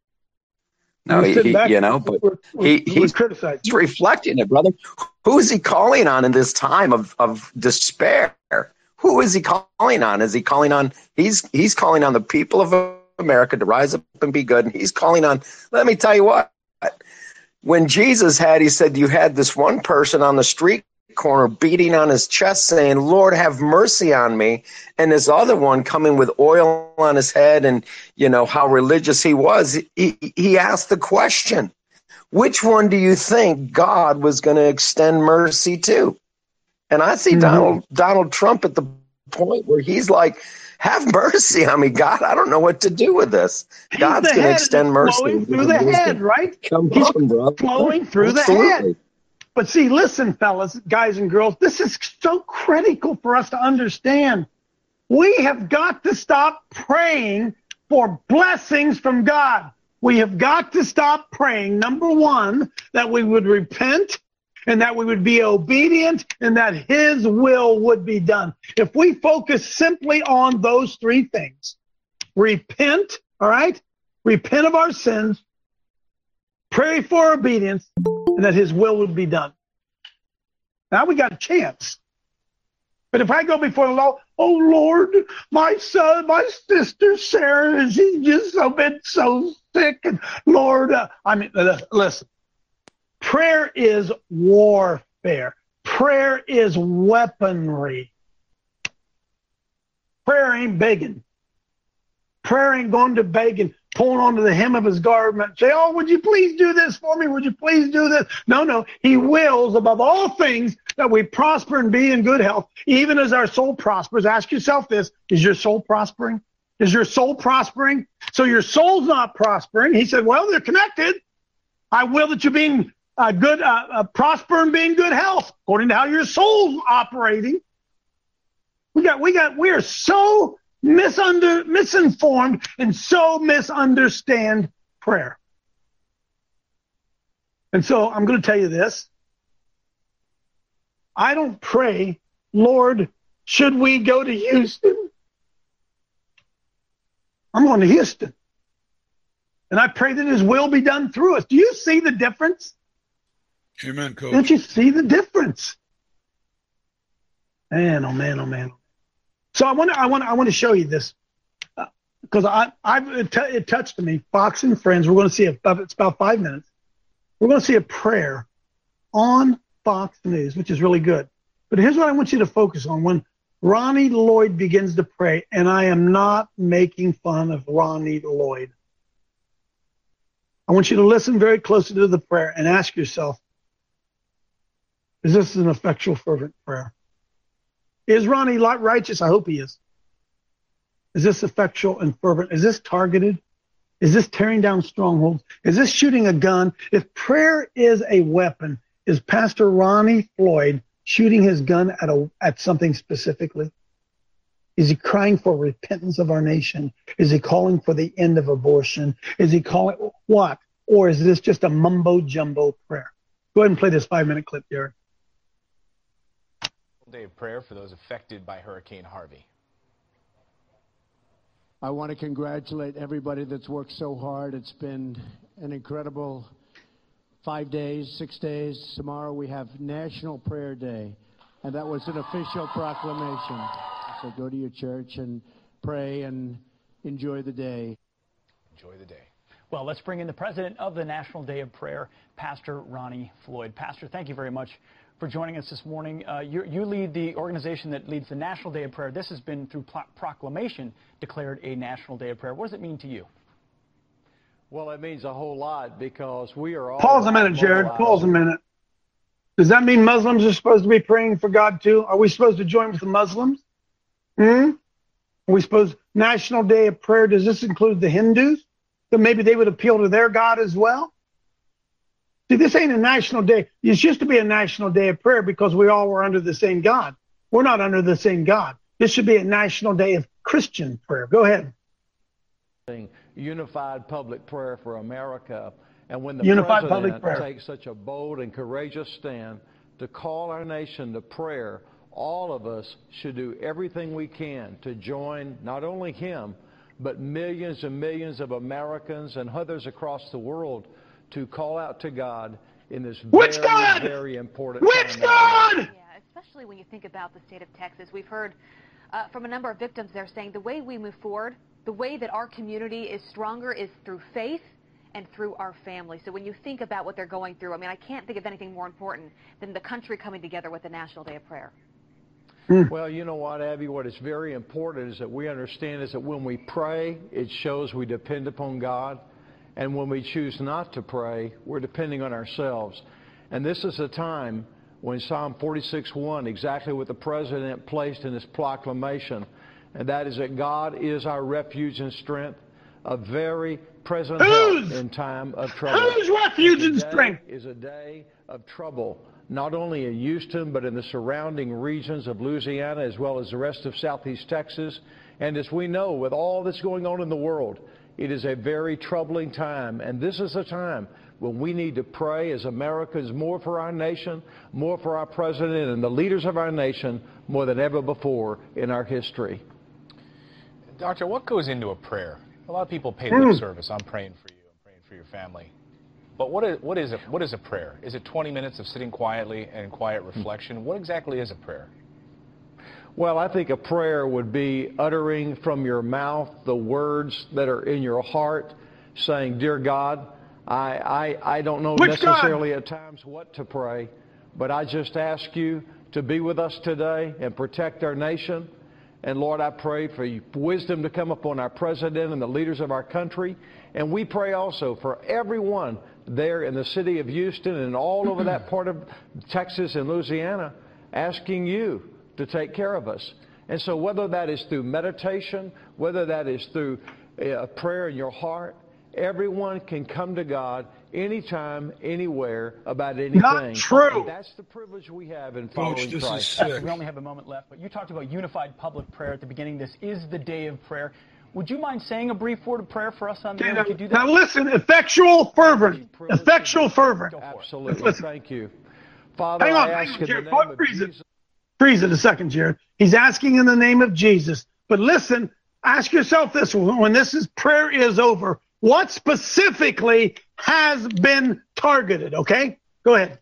No, he, he you know, but we're, we're, he, he's, he's reflecting it, brother. Who is he calling on in this time of, of despair? Who is he calling on? Is he calling on, he's he's calling on the people of America to rise up and be good. And he's calling on, let me tell you what, when Jesus had, he said, you had this one person on the street corner beating on his chest saying, Lord, have mercy on me. And this other one coming with oil on his head and, you know, how religious he was. He, he asked the question, which one do you think God was going to extend mercy to? And I see mm-hmm. Donald, Donald Trump at the point where he's like, have mercy on me, God. I don't know what to do with this. He's God's going to extend mercy. Flowing through the head, right? Come He's on, bro. Flowing through Absolutely. The head. But see, listen, fellas, guys and girls, this is so critical for us to understand. We have got to stop praying for blessings from God. We have got to stop praying, number one, that we would repent and that we would be obedient and that his will would be done. If we focus simply on those three things, repent, all right? Repent of our sins, pray for obedience, and that his will would be done. Now we got a chance. But if I go before the Lord, oh Lord, my son, my sister Sarah, she's just so been so sick, and Lord, uh, I mean, uh, listen. Prayer is warfare. Prayer is weaponry. Prayer ain't begging. Prayer ain't going to begging, pulling onto the hem of his garment, say, oh, would you please do this for me? Would you please do this? No, no. He wills above all things that we prosper and be in good health, even as our soul prospers. Ask yourself this, is your soul prospering? Is your soul prospering? So your soul's not prospering. He said, well, they're connected. I will that you be uh, good, uh, uh, prosper and be in good health, according to how your soul's operating. We got, we got, we are so misunder, misinformed and so misunderstand prayer. And so I'm going to tell you this. I don't pray, Lord, should we go to Houston? I'm going to Houston. And I pray that his will be done through us. Do you see the difference? Amen, Coach. Don't you see the difference? Man, oh man, oh man. So I want to, I want, I want to show you this because uh, I, I've it, t- it touched me. Fox and Friends. We're going to see a, it's about five minutes. We're going to see a prayer on Fox News, which is really good. But here's what I want you to focus on: when Ronnie Lloyd begins to pray, and I am not making fun of Ronnie Lloyd. I want you to listen very closely to the prayer and ask yourself, is this an effectual, fervent prayer? Is Ronnie righteous? I hope he is. Is this effectual and fervent? Is this targeted? Is this tearing down strongholds? Is this shooting a gun? If prayer is a weapon, is Pastor Ronnie Floyd shooting his gun at a at something specifically? Is he crying for repentance of our nation? Is he calling for the end of abortion? Is he calling what? Or is this just a mumbo-jumbo prayer? Go ahead and play this five-minute clip, Jared. Day of prayer for those affected by Hurricane Harvey. I want to congratulate everybody that's worked so hard. It's been an incredible five days, six days. Tomorrow we have National Prayer Day, and that was an official proclamation. So go to your church and pray and enjoy the day. Enjoy the day. Well, let's bring in the president of the National Day of Prayer, Pastor Ronnie Floyd. Pastor, thank you very much for joining us this morning. Uh, you, you lead the organization that leads the National Day of Prayer. This has been, through pro- proclamation, declared a National Day of Prayer. What does it mean to you? Well, it means a whole lot because we are all... Pause a minute, Jared. Pause a minute. Does that mean Muslims are supposed to be praying for God too? Are we supposed to join with the Muslims? Hmm? Are we supposed... National Day of Prayer, does this include the Hindus? That maybe they would appeal to their God as well? See, this ain't a national day. It used to be a national day of prayer because we all were under the same God. We're not under the same God. This should be a national day of Christian prayer. Go ahead. Unified public prayer for America. And when the Unified public president prayer. takes such a bold and courageous stand to call our nation to prayer, all of us should do everything we can to join not only him, but millions and millions of Americans and others across the world to call out to God in this Which very, God? very important Which time. God? Yeah, especially when you think about the state of Texas. We've heard uh, from a number of victims there saying the way we move forward, the way that our community is stronger is through faith and through our family. So when you think about what they're going through, I mean, I can't think of anything more important than the country coming together with the National Day of Prayer. Well, you know what, Abby, what is very important is that we understand is that when we pray, it shows we depend upon God. And when we choose not to pray, we're depending on ourselves. And this is a time when Psalm forty-six one, exactly what the President placed in his proclamation, and that is that God is our refuge and strength, a very present help in time of trouble. Whose refuge and Today strength? is a day of trouble, not only in Houston, but in the surrounding regions of Louisiana, as well as the rest of Southeast Texas. And as we know, with all that's going on in the world, it is a very troubling time. And this is a time when we need to pray as Americans more for our nation, more for our president and the leaders of our nation, more than ever before in our history. Doctor, what goes into a prayer? A lot of people pay Mm. lip service. I'm praying for you. I'm praying for your family. But what is, what is, a, what is a prayer? Is it twenty minutes of sitting quietly and quiet reflection? What exactly is a prayer? Well, I think a prayer would be uttering from your mouth the words that are in your heart, saying, Dear God, I, I, I don't know Which necessarily at times what to pray, but I just ask you to be with us today and protect our nation. And Lord, I pray for wisdom to come upon our president and the leaders of our country. And we pray also for everyone there in the city of Houston and all over that part of Texas and Louisiana, asking you to take care of us. And so whether that is through meditation, whether that is through a prayer in your heart, everyone can come to God anytime, anywhere, about anything. Not true. And that's the privilege we have in following this is Christ. sick. We only have a moment left, but you talked about unified public prayer at the beginning. This is the day of prayer. Would you mind saying a brief word of prayer for us on there? Okay, We could do that. now listen, effectual, fervent. Effectual, fervent. Absolutely. Listen. Thank you. Father, Hang on, I hang ask on, in the Jared. name Fuck of freeze it. Jesus. Freeze it a second, Jared. He's asking in the name of Jesus. But listen, ask yourself this: when this is prayer is over, what specifically has been targeted? Okay, go ahead.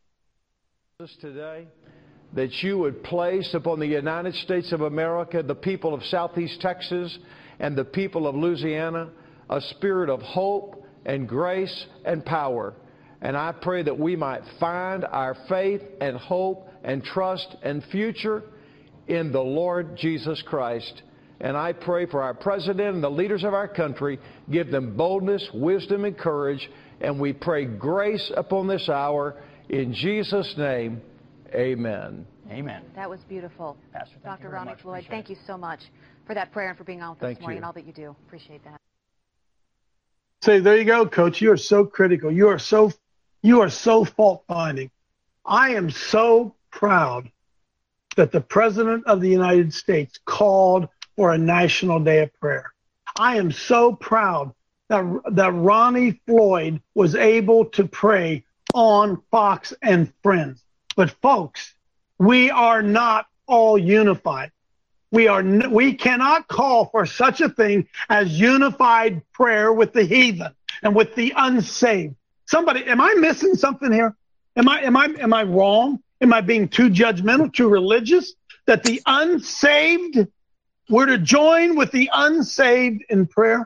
Today, that you would place upon the United States of America, the people of Southeast Texas and the people of Louisiana, a spirit of hope and grace and power. And I pray that we might find our faith and hope and trust and future in the Lord Jesus Christ. And I pray for our president and the leaders of our country. Give them boldness, wisdom, and courage. And we pray grace upon this hour. In Jesus' name, amen. Amen. That was beautiful. Pastor, thank Doctor you very Ronnie much. Floyd, Appreciate thank you so much for that prayer and for being on with us Thank this morning you. and all that you do. Appreciate that. Say, there you go, Coach. You are so critical. You are so, you are so fault finding. I am so proud that the President of the United States called for a national day of prayer. I am so proud that that Ronnie Floyd was able to pray on Fox and Friends. But folks, we are not all unified. We are we cannot call for such a thing as unified prayer with the heathen and with the unsaved. Somebody, am I missing something here? Am I am I am I wrong? Am I being too judgmental, too religious? That the unsaved were to join with the unsaved in prayer?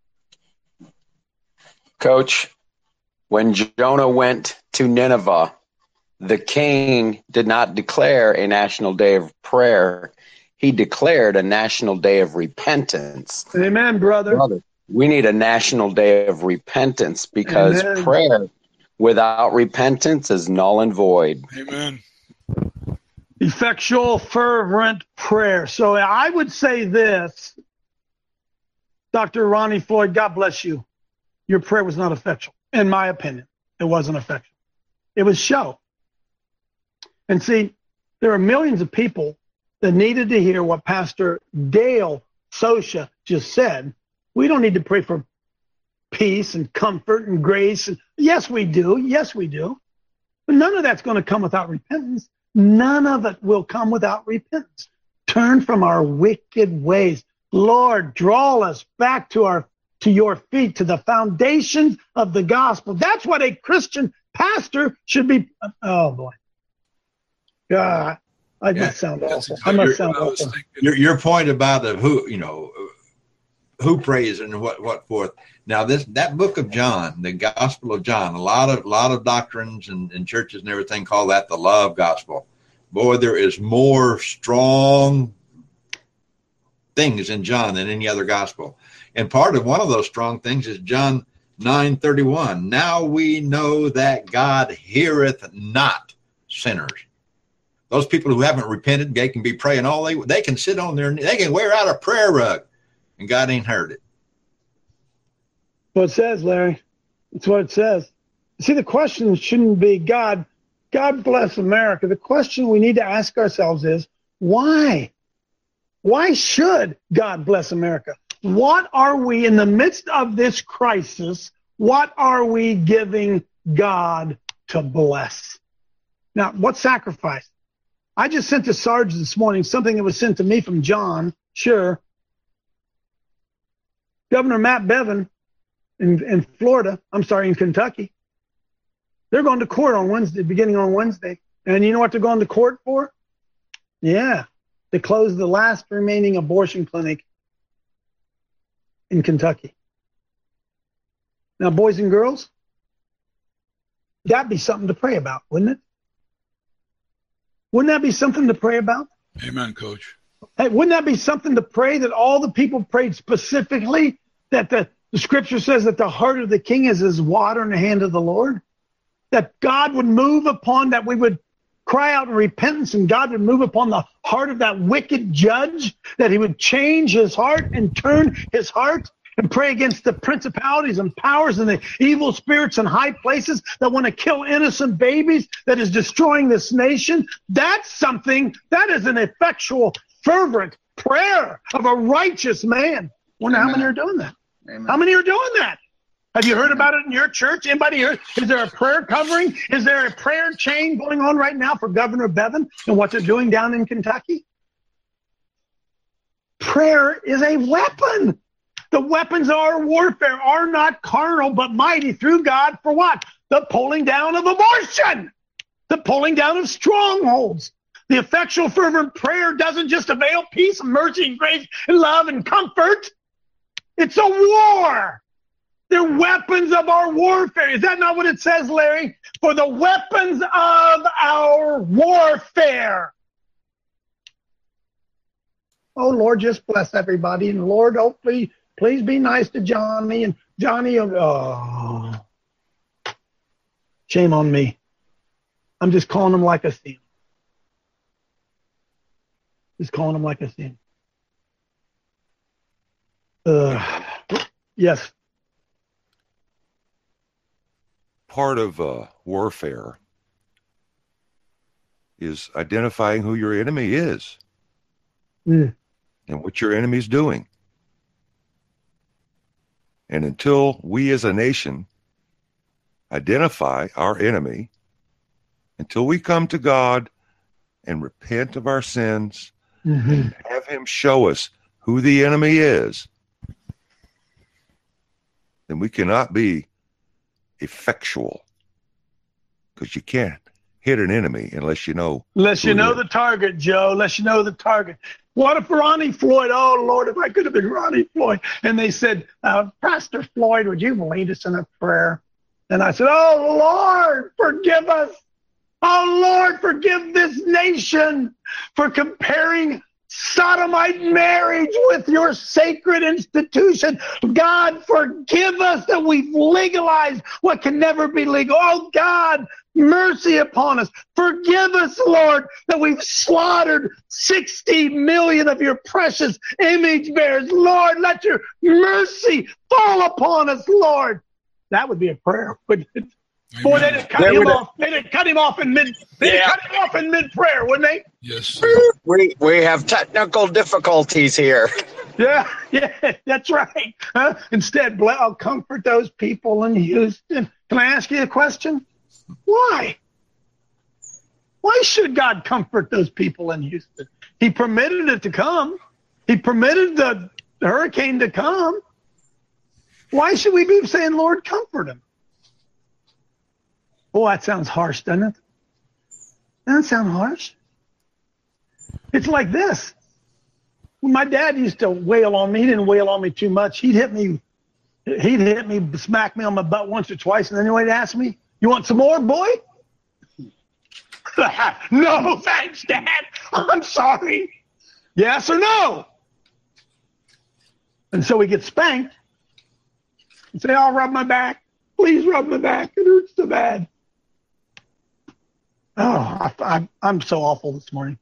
Coach, when Jonah went to Nineveh, the king did not declare a national day of prayer. He declared a national day of repentance. Amen, brother. Brother, we need a national day of repentance because Amen. prayer without repentance is null and void. Amen. Effectual, fervent prayer. So I would say this, Doctor Ronnie Floyd, God bless you. Your prayer was not effectual. In my opinion, it wasn't effectual. It was show. And see, there are millions of people that needed to hear what Pastor Dale Sosha just said. We don't need to pray for peace and comfort and grace. And yes, we do. Yes, we do. But none of that's going to come without repentance. None of it will come without repentance. Turn from our wicked ways. Lord, draw us back to our to your feet, to the foundations of the gospel. That's what a Christian pastor should be. Oh, boy. God, I Yeah, must sound that's awful. exactly I must what sound I was awful. Your, your point about the who, you know, who prays and what, what forth. Now, this that book of John, the Gospel of John, a lot of lot of doctrines and, and churches and everything call that the love gospel. Boy, there is more strong things in John than any other gospel. And part of one of those strong things is John nine thirty-one. Now we know that God heareth not sinners. Those people who haven't repented, they can be praying all they they can sit on their they can wear out a prayer rug, and God ain't heard it. What it says, Larry. It's what it says. See, the question shouldn't be God, God bless America. The question we need to ask ourselves is, why? Why should God bless America? What are we, in the midst of this crisis, what are we giving God to bless? Now, what sacrifice? I just sent to Sarge this morning something that was sent to me from John. Sure. Governor Matt Bevin in, in Florida, I'm sorry, in Kentucky, they're going to court on Wednesday, beginning on Wednesday. And you know what they're going to court for? Yeah, to close the last remaining abortion clinic in Kentucky. Now, boys and girls, that'd be something to pray about, wouldn't it? Wouldn't that be something to pray about? Amen, Coach. Hey, wouldn't that be something to pray that all the people prayed specifically that the, the scripture says that the heart of the king is as water in the hand of the Lord? That God would move upon, that we would cry out in repentance and God would move upon the heart of that wicked judge, that he would change his heart and turn his heart and pray against the principalities and powers and the evil spirits in high places that want to kill innocent babies, that is destroying this nation. That's something, that is an effectual, fervent prayer of a righteous man. Wonder Amen. how many are doing that? Amen. How many are doing that? Have you heard about it in your church? Anybody here? Is there a prayer covering? Is there a prayer chain going on right now for Governor Bevin and what they're doing down in Kentucky? Prayer is a weapon. The weapons of our warfare are not carnal, but mighty through God for what? The pulling down of abortion, the pulling down of strongholds. The effectual, fervent prayer doesn't just avail peace, mercy, and grace, and love and comfort. It's a war. They're weapons of our warfare. Is that not what it says, Larry? For the weapons of our warfare. oh, Lord, just bless everybody. And Lord, hopefully, please be nice to Johnny. And Johnny, oh, shame on me. I'm just calling him like I see him. Just calling him like I see him. Uh, yes. Part of uh, warfare is identifying who your enemy is mm. and what your enemy's doing. And until we as a nation identify our enemy, until we come to God and repent of our sins, mm-hmm. and have him show us who the enemy is, then we cannot be effectual, because you can't hit an enemy unless you know. Unless you know the target, Joe. Unless you know the target. What if Ronnie Floyd? Oh, Lord, if I could have been Ronnie Floyd. And they said, uh, Pastor Floyd, would you lead us in a prayer? And I said, oh, Lord, forgive us. Oh, Lord, forgive this nation for comparing sodomite marriage with your sacred institution. God, forgive us that we've legalized what can never be legal. Oh, God, mercy upon us. Forgive us, Lord, that we've slaughtered sixty million of your precious image bearers. Lord, let your mercy fall upon us, Lord. That would be a prayer, wouldn't it? Boy, they didn't cut They him would- off. They didn't cut him off in mid. They Yeah. cut him off in mid prayer, wouldn't they? Yes. We we have technical difficulties here. Yeah, yeah, that's right. Huh? Instead, ble- I'll comfort those people in Houston. Can I ask you a question? Why? Why should God comfort those people in Houston? He permitted it to come. He permitted the, the hurricane to come. Why should we be saying, Lord, comfort him? Oh, that sounds harsh, doesn't it? Doesn't that sound harsh? It's like this. When my dad used to wail on me, he didn't wail on me too much. He'd hit me, he'd hit me, smack me on my butt once or twice, and then he'd ask me, you want some more, boy? No, thanks, Dad. I'm sorry. Yes or no? And so we get spanked and say, oh, rub my back. Please rub my back. It hurts so bad. Oh, I, I, I'm so awful this morning.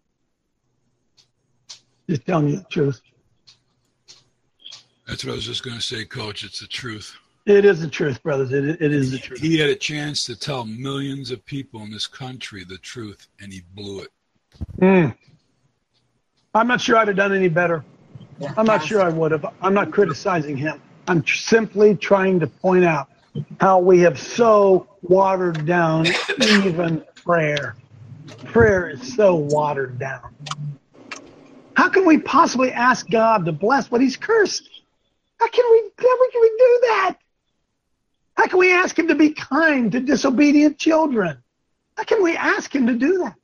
Just telling you the truth. That's what I was just going to say, Coach. It's the truth. It is the truth, brothers. It, it is the truth. He had a chance to tell millions of people in this country the truth, and he blew it. Mm. I'm not sure I'd have done any better. I'm not sure I would have. I'm not criticizing him. I'm tr- simply trying to point out how we have so watered down even prayer. Prayer is so watered down. How can we possibly ask God to bless what he's cursed? How can we, how can we do that? How can we ask him to be kind to disobedient children? How can we ask him to do that?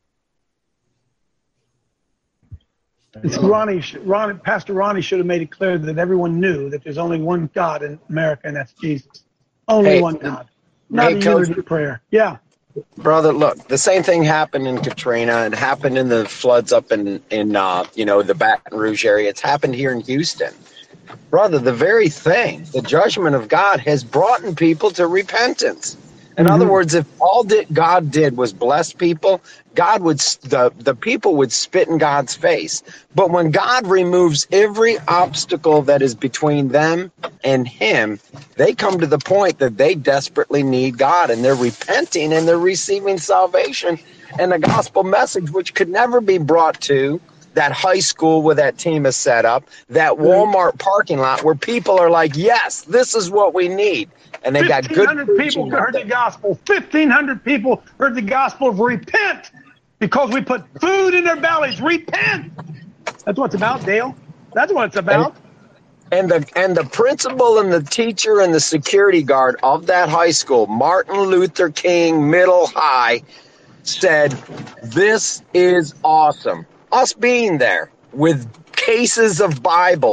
It's Ronnie, Ronnie, Pastor Ronnie should have made it clear that everyone knew that there's only one God in America, and that's Jesus. Only Hey, one God. Not hey, a Coach. unity prayer. Yeah. Brother, look, the same thing happened in Katrina. It happened in the floods up in, in uh, you know, the Baton Rouge area. It's happened here in Houston. Brother, the very thing, the judgment of God has brought in people to repentance. In Mm-hmm. other words, if all that God did was bless people, God would the, the people would spit in God's face. But when God removes every obstacle that is between them and him, they come to the point that they desperately need God, and they're repenting and they're receiving salvation and the gospel message, which could never be brought to that high school where that team is set up, that Walmart parking lot where people are like, yes, this is what we need. And they got good fifteen hundred people heard the gospel. fifteen hundred people heard the gospel of repent because we put food in their bellies. Repent. That's what it's about, Dale. That's what it's about. And the and the principal and the teacher and the security guard of that high school, Martin Luther King Middle High, said, this is awesome. Us being there with cases of Bibles,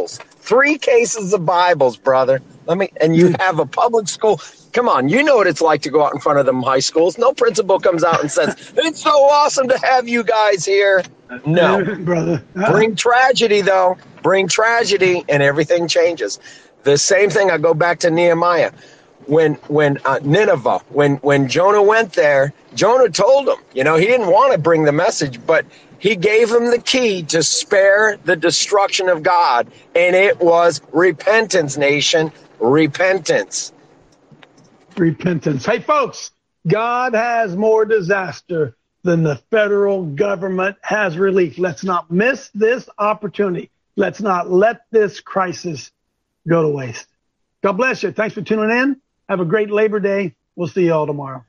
three cases of Bibles, brother. Let me, and you have a public school. Come on, you know what it's like to go out in front of them high schools. No principal comes out and says, it's so awesome to have you guys here. No. Brother. Bring tragedy, though. Bring tragedy, and everything changes. The same thing, I go back to Nehemiah. When when uh, Nineveh, when, when Jonah went there, Jonah told him, you know, he didn't want to bring the message, but he gave him the key to spare the destruction of God, and it was repentance, nation, repentance. Repentance. Hey, folks, God has more disaster than the federal government has relief. Let's not miss this opportunity. Let's not let this crisis go to waste. God bless you. Thanks for tuning in. Have a great Labor Day. We'll see you all tomorrow.